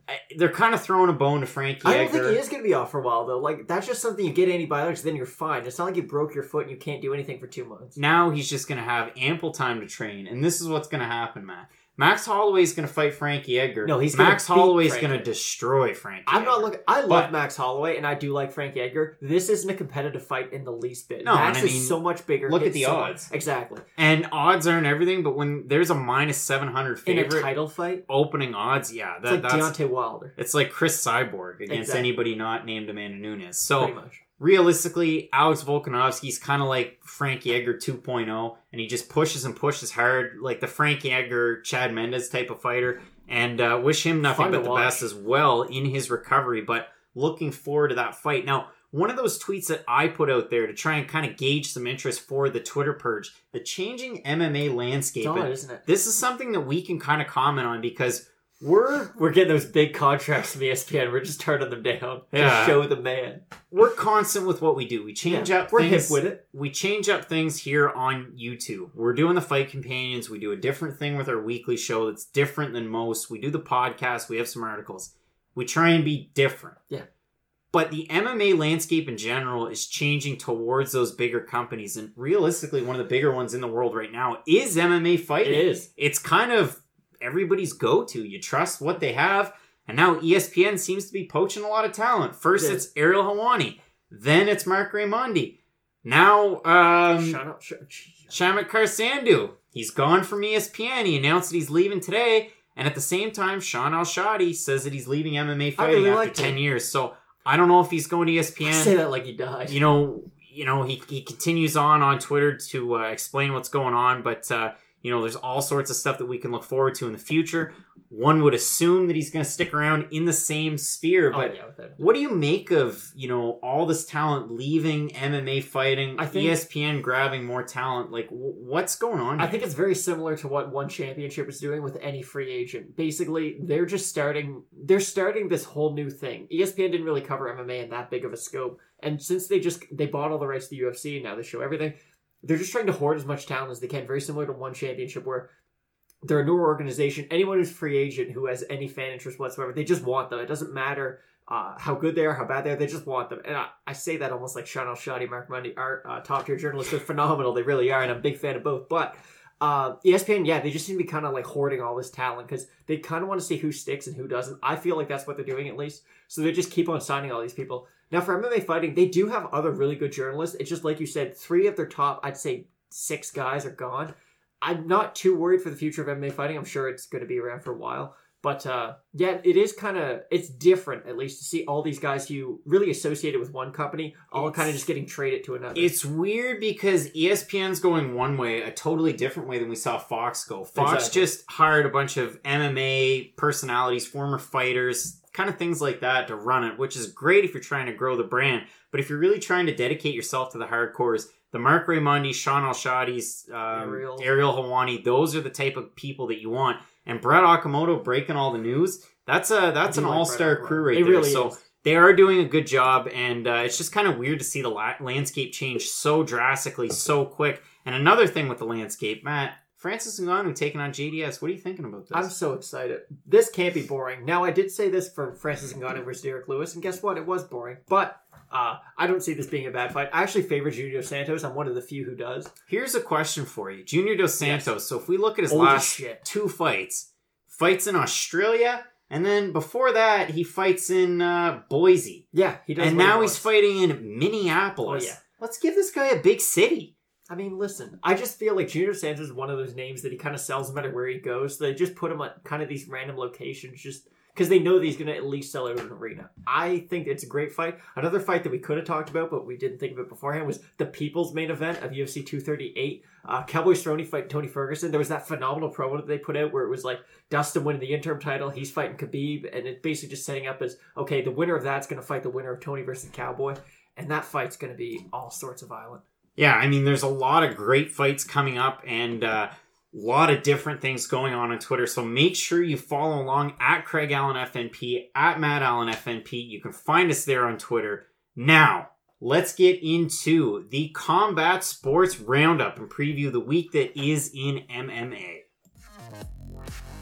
they're kind of throwing a bone to Frankie I don't Edgar. think he is going to be off for a while, though. Like, that's just something you get antibiotics, then you're fine. It's not like you broke your foot and you can't do anything for two months. Now he's just going to have ample time to train, and this is what's going to happen, Matt. Max Holloway's going to fight Frankie Edgar. No, he's Max gonna beat Holloway's Frankie. going to destroy Frankie I'm Edgar. not looking. I love But- Max Holloway, and I do like Frankie Edgar. This isn't a competitive fight in the least bit. No, Max and I mean, is so much bigger. look at hits the so odds. much- Exactly. And odds aren't everything, but when there's a minus seven hundred In a favorite title fight, opening odds, yeah, that, it's like that's Deontay Wilder. it's like Chris Cyborg against Exactly. anybody not named Amanda Nunes. So Pretty much. realistically, Alex Volkanovski's kind of like Frankie Edgar two point oh, and he just pushes and pushes hard, like the Frankie Edgar, Chad Mendes type of fighter. And uh, wish him nothing Fun to but the watch. best as well in his recovery. But looking forward to that fight. Now, one of those tweets that I put out there to try and kind of gauge some interest for the Twitter purge, the changing M M A landscape. It's odd, And isn't it? this is something that we can kind of comment on because we're We're getting those big contracts from E S P N. We're just turning them down Yeah. to show the man. we're constant with what we do. We change Yeah, up we're things. hip with it. We change up things here on YouTube. We're doing the Fight Companions. We do a different thing with our weekly show that's different than most. We do the podcast. We have some articles. We try and be different. Yeah. But the M M A landscape in general is changing towards those bigger companies. And realistically, one of the bigger ones in the world right now is M M A fighting. It is. It's kind of everybody's go-to. You trust what they have. And now E S P N seems to be poaching a lot of talent. First, It it's Ariel Helwani. Then it's Mark Raimondi. Now, um, Shut up. Shut, geez. Shamak Karsandu. He's gone from E S P N. He announced that he's leaving today. And at the same time, Sean Al-Shadi says that he's leaving M M A fighting really after liked ten him. years. So I don't know if he's going to E S P I N. say that like he died. You know, you know, he, he continues on on Twitter to uh, explain what's going on. But, uh, you know, there's all sorts of stuff that we can look forward to in the future. One would assume that he's going to stick around in the same sphere. Oh, But yeah, with that. what do you make of, you know, all this talent leaving M M A fighting, I think- E S P N grabbing more talent? Like, w- what's going on I here? think it's very similar to what One Championship is doing with any free agent. Basically, they're just starting they're starting this whole new thing. E S P N didn't really cover M M A in that big of a scope. And since they just they bought all the rights to the U F C, now they show everything, they're just trying to hoard as much talent as they can, very similar to One Championship where they're a newer organization. Anyone who's free agent who has any fan interest whatsoever, they just want them. It doesn't matter uh, how good they are, how bad they are, they just want them. And I, I say that almost like Sean Al-Shadi, Mark Mundy are uh, top tier journalists. They're phenomenal. They really are, and I'm a big fan of both. But uh, E S P N, yeah, they just seem to be kind of like hoarding all this talent because they kind of want to see who sticks and who doesn't. I feel like that's what they're doing at least. So they just keep on signing all these people. Now for M M A fighting, they do have other really good journalists. It's just like you said, three of their top, I'd say six guys are gone. I'm not too worried for the future of M M A fighting. I'm sure it's going to be around for a while. But uh, yeah, it is kind of, it's different at least to see all these guys who really associated with one company all It's- kind of just getting traded to another. It's weird because E S P N's going one way, a totally different way than we saw Fox go. Fox Exactly. just hired a bunch of M M A personalities, former fighters, kind of things like that to run it, which is great if you're trying to grow the brand. But if you're really trying to dedicate yourself to the hardcores, the Mark Raimondi, Sean Al-Shadi's, um, Ariel. Ariel Helwani, those are the type of people that you want. And Brett Okamoto breaking all the news, that's a that's I an do like all-star Brett crew Okamoto. right It there. really so is. they are doing a good job, and uh, it's just kind of weird to see the la- landscape change so drastically, so quick. And another thing with the landscape, Matt, Francis Ngannou taking on J D S. What are you thinking about this? I'm so excited. This can't be boring. Now, I did say this for Francis Ngannou versus Derek Lewis, and guess what? It was boring. But uh, I don't see this being a bad fight. I actually favor Junior Dos Santos. I'm one of the few who does. Here's a question for you. Junior Dos Santos. So if we look at his Old as last shit. two fights, fights in Australia, and then before that, he fights in uh, Boise. Yeah, he does. And what he now he's wants. fighting in Minneapolis. Oh, yeah. Let's give this guy a big city. I mean, listen, I just feel like Junior Dos Santos is one of those names that he kind of sells no matter where he goes. So they just put him at kind of these random locations just because they know that he's going to at least sell out an arena. I think it's a great fight. Another fight that we could have talked about, but we didn't think of it beforehand, was the People's Main Event of U F C two thirty-eight. Uh, Cowboy Cerrone fighting Tony Ferguson. There was that phenomenal promo that they put out where it was like Dustin winning the interim title, he's fighting Khabib, and it's basically just setting up as, okay, the winner of that's going to fight the winner of Tony versus Cowboy, and that fight's going to be all sorts of violent. Yeah, I mean, there's a lot of great fights coming up and uh, a lot of different things going on on Twitter. So make sure you follow along at Craig Allen F N P, at Matt Allen F N P. You can find us there on Twitter. Now, let's get into the Combat Sports Roundup and preview the week that is in M M A.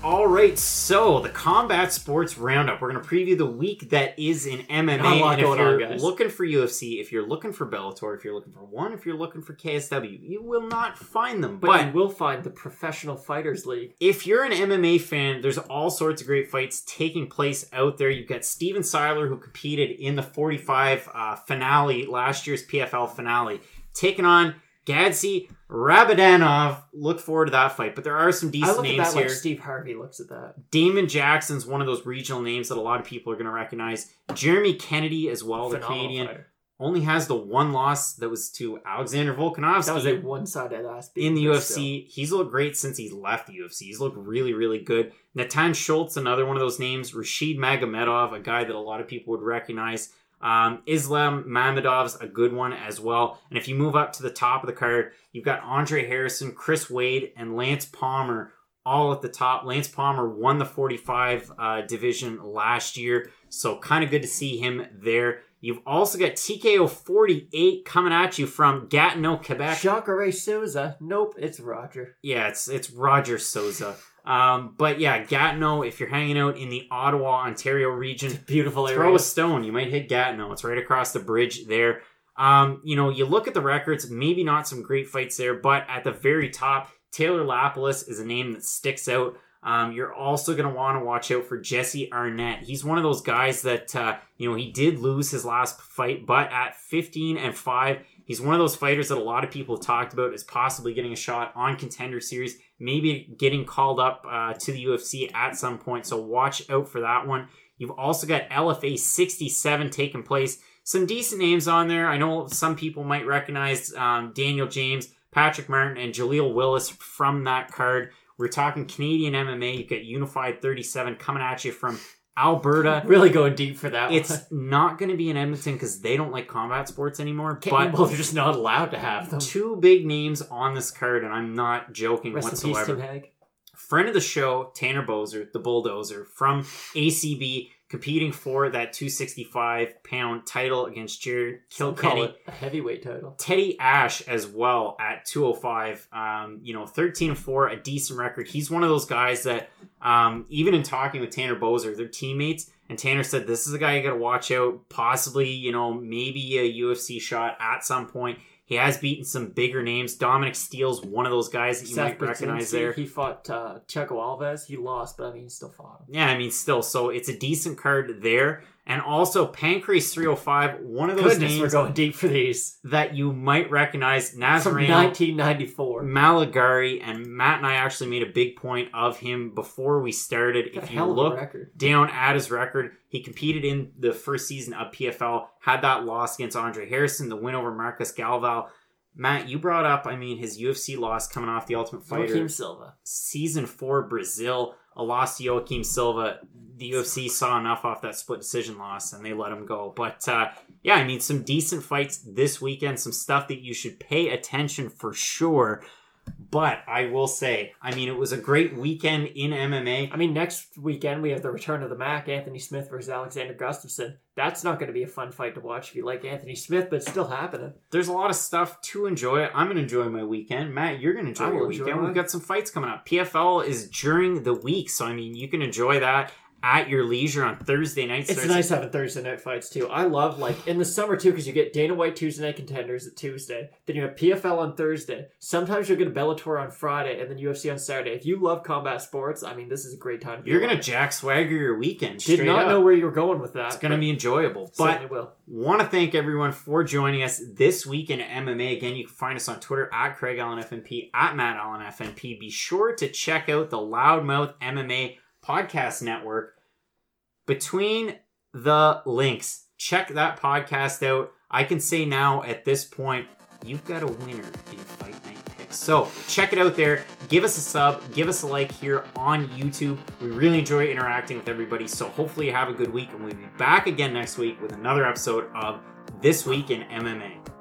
All right, so the Combat Sports Roundup. We're going to preview the week that is in M M A. Not a lot And if going you're on, guys. looking for U F C, if you're looking for Bellator, if you're looking for one, if you're looking for K S W, you will not find them. But, But, you will find the Professional Fighters League. if you're an M M A fan, there's all sorts of great fights taking place out there. You've got Steven Seiler, who competed in the forty-five uh, finale, last year's P F L finale, taking on Gadsy Rabadanov. Look forward to that fight. But there are some I decent look at names that here. like Steve Harvey looks at that. Damon Jackson's one of those regional names that a lot of people are going to recognize. Jeremy Kennedy as well, the Phenomenal Canadian, fighter. only has the one loss that was to Alexander Volkanovski. That was a one-sided ass beat. in the but U F C. He's looked great since he's left the U F C. He's looked really, really good. Natan Schultz, another one of those names. Rashid Magomedov, a guy that a lot of people would recognize. Um, Islam Mamedov's a good one as well. And if you move up to the top of the card, you've got Andre Harrison, Chris Wade, and Lance Palmer all at the top. Lance Palmer won the forty-five uh, division last year, so kind of good to see him there. You've also got T K O forty-eight coming at you from Gatineau, Quebec. Jacare Souza. Nope, it's Roger. Yeah, it's it's Roger Souza. Um, but yeah, Gatineau, if you're hanging out in the Ottawa, Ontario region, Beautiful area. throw a stone. You might hit Gatineau. It's right across the bridge there. Um, you know, you look at the records, maybe not some great fights there, but at the very top, Taylor Lapalus is a name that sticks out. Um, you're also going to want to watch out for Jesse Arnett. He's one of those guys that, uh, you know, he did lose his last fight, but at fifteen and five, he's one of those fighters that a lot of people have talked about as possibly getting a shot on Contender Series, maybe getting called up uh, to the U F C at some point. So watch out for that one. You've also got L F A sixty-seven taking place. Some decent names on there. I know some people might recognize um, Daniel James, Patrick Martin, and Jaleel Willis from that card. We're talking Canadian M M A. You've got Unified thirty-seven coming at you from Alberta. Really going deep for that It's one. not going to be in Edmonton because they don't like combat sports anymore. Can't- But well, they're just not allowed to have them. two big names on this card, and I'm not joking Rest in peace, whatsoever. Tim Hague. Friend of the show, Tanner Bozer, the Bulldozer from A C B, competing for that two sixty-five pound title against Jared Still call Kilkenny. it a heavyweight title. Teddy Ash as well at two oh five. Um, you know, thirteen and four, a decent record. He's one of those guys that, um, even in talking with Tanner Bozer, they're teammates. And Tanner said, this is a guy you got to watch out. Possibly, you know, maybe a U F C shot at some point. He has beaten some bigger names. Dominic Steele's one of those guys that you Seth might recognize Brzezinski, there. He fought uh, Checo Alves. He lost, but I mean, he still fought him. Yeah, I mean, still. So it's a decent card there. And also, Pancrase three oh five, one of those Goodness, we're names going deep for these. that you might recognize. From Nazareno, nineteen ninety-four. Malagari, and Matt and I actually made a big point of him before we started. A If you hell of a look record. down at his record, he competed in the first season of P F L, had that loss against Andre Harrison, the win over Marcus Galval. Matt, you brought up, I mean, his U F C loss coming off the Ultimate Fighter. Joaquim Silva. Season four, Brazil, a loss to Joaquim Silva. The U F C saw enough off that split decision loss, and they let him go. But, uh, yeah, I mean, some decent fights this weekend, some stuff that you should pay attention for sure. But I will say, I mean, it was a great weekend in M M A. I mean, next weekend we have the return of the Mac, Anthony Smith versus Alexander Gustafsson. That's not going to be a fun fight to watch if you like Anthony Smith, but it's still happening. There's a lot of stuff to enjoy. I'm going to enjoy my weekend. Matt, you're going to enjoy I will your enjoy weekend. mine. We've got some fights coming up. P F L is during the week, so I mean, you can enjoy that at your leisure on Thursday night. It's Starts- nice having Thursday night fights too. I love, like, in the summer too, because you get Dana White Tuesday Night Contenders at Tuesday. Then you have P F L on Thursday. Sometimes you'll get a Bellator on Friday, and then U F C on Saturday. If you love combat sports, I mean, this is a great time to be You're going to alive. jack swagger your weekend. Did straight not up. know where you were going with that. It's going to be enjoyable. But Certainly will. want to thank everyone for joining us this week in M M A. Again, you can find us on Twitter at Craig Allen F N P, at Matt Allen F N P. Be sure to check out the Loudmouth M M A podcast network. Between the links, check that podcast out. I can say now at this point, you've got a winner in Fight Night Picks. So check it out there. Give us a sub. Give us a like here on YouTube. We really enjoy interacting with everybody. So hopefully you have a good week, and we'll be back again next week with another episode of This Week in M M A.